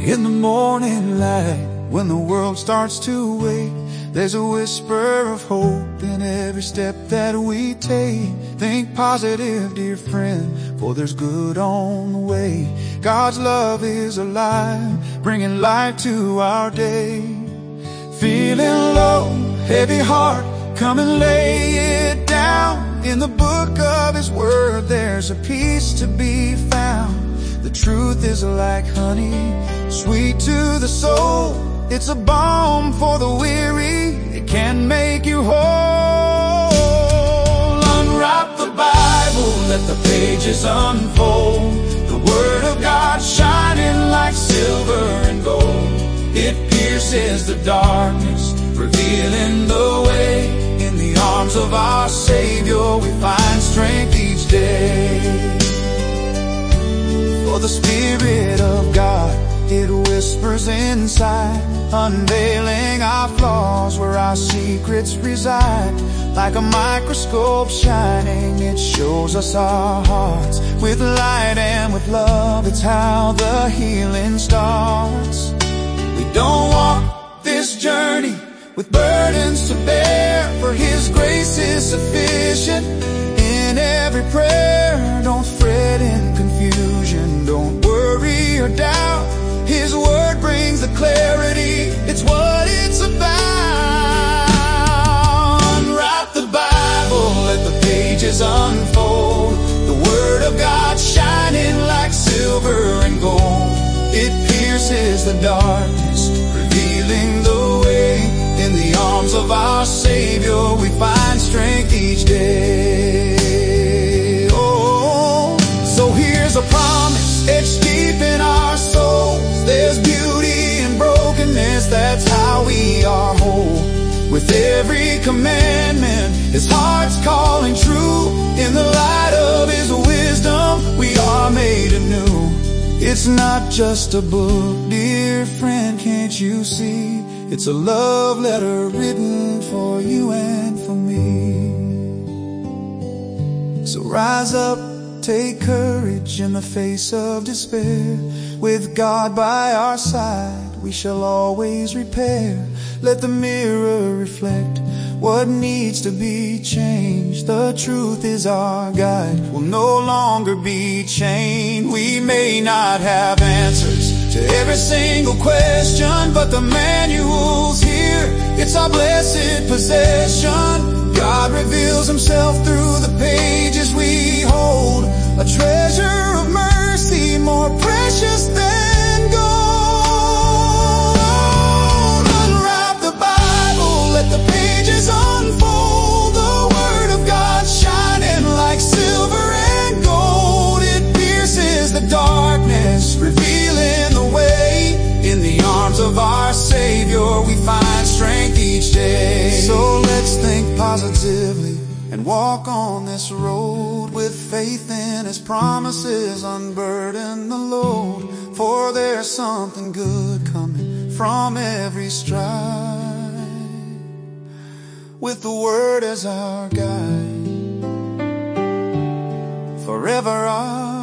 In the morning light, when the world starts to wake, there's a whisper of hope in every step that we take. Think positive, dear friend, for there's good on the way. God's love is alive, bringing light to our day. Feeling low, heavy heart, come and lay it down. In the book of His Word, there's a peace to be found. The truth is like honey, sweet to the soul. It's a balm for the weary, it can make you whole. Unwrap the Bible, let the pages unfold. The Word of God shining like silver and gold. It pierces the darkness, revealing the way. In the arms of our Savior we find strength each day. For the Spirit of God, it whispers inside, unveiling our flaws where our secrets reside. Like a microscope shining, it shows us our hearts. With light and with love, it's how the healing starts. We don't walk this journey with burdens to bear, for His grace is sufficient in every prayer. Don't fret in confusion, don't worry or doubt. His Word brings the clarity, it's what it's about. Unwrap the Bible, let the pages unfold. The Word of God shining like silver and gold. It pierces the darkness, revealing the way. In the arms of our Savior we find strength each day. Oh, so here's a promise etched deep in our souls. There's beauty in brokenness, that's how we are whole. With every commandment, His heart's calling true. In the light of His wisdom, we are made anew. It's not just a book, dear friend, can't you see? It's a love letter written for you and for me. So rise up, take courage in the face of despair. With God by our side, we shall always repair. Let the mirror reflect what needs to be changed. The truth is our guide, we'll no longer be chained. We may not have answers to every single question, but the manual's here, it's our blessed possession. God reveals Himself through the pages we hold, a treasure of mercy more precious than gold. Unwrap the Bible, let the pages unfold. The Word of God shining like silver and gold. It pierces the darkness, revealing the way. In the arms of our Savior we find strength each day. So let's think positively and walk on this road with faith in His promises. Unburden the load, for there's something good coming from every stride. With the Word as our guide, forever our